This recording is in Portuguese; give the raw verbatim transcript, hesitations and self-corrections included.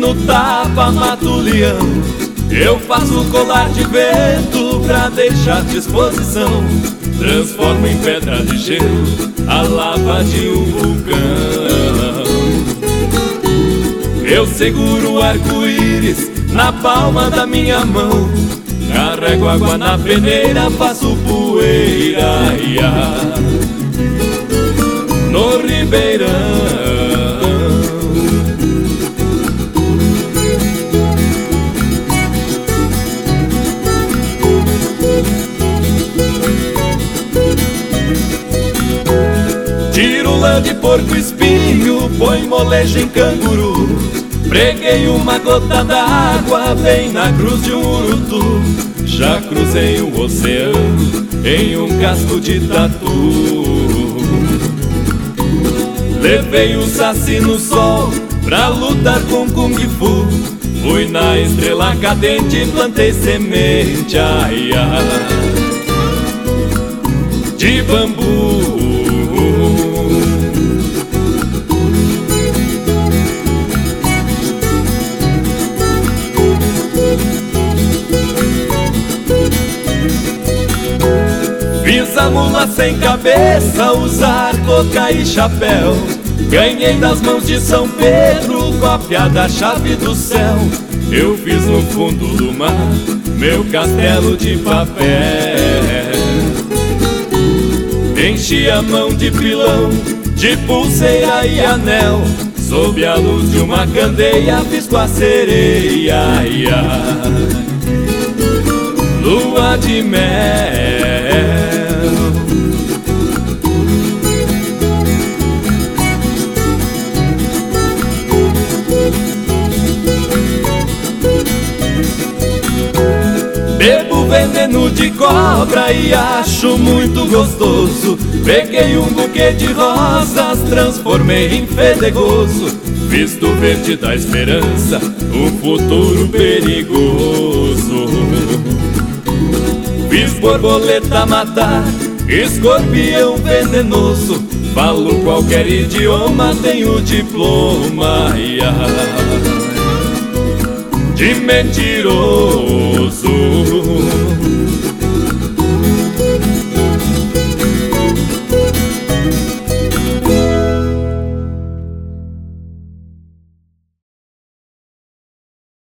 no tapa, mato o leão. Eu faço colar de vento pra deixar disposição. Transformo em pedra de gelo a lava de um vulcão. Eu seguro o arco-íris na palma da minha mão. Carrego água na peneira, faço poeira, ia, no ribeirão. Tiro lã de porco espinho, põe molejo em canguru. Preguei uma gota d'água bem na cruz de um urutu. Já cruzei o oceano em um casco de tatu. Levei o saci no sol pra lutar com Kung Fu. Fui na estrela cadente e plantei semente, ai, ai, de bambu. Fiz a mula sem cabeça, usar coca e chapéu. Ganhei das mãos de São Pedro, cópia da chave do céu. Eu fiz no fundo do mar meu castelo de papel. Enchi a mão de pilão, de pulseira e anel. Sob a luz de uma candeia fiz com a sereia, ai, ai, lua de mel. Bebo veneno de cobra e acho muito gostoso. Peguei um buquê de rosas, transformei em fedegoso. Fiz do verde da esperança um futuro perigoso. Fiz borboleta matar, escorpião venenoso. Falo qualquer idioma, tenho diploma, ia, de mentiroso.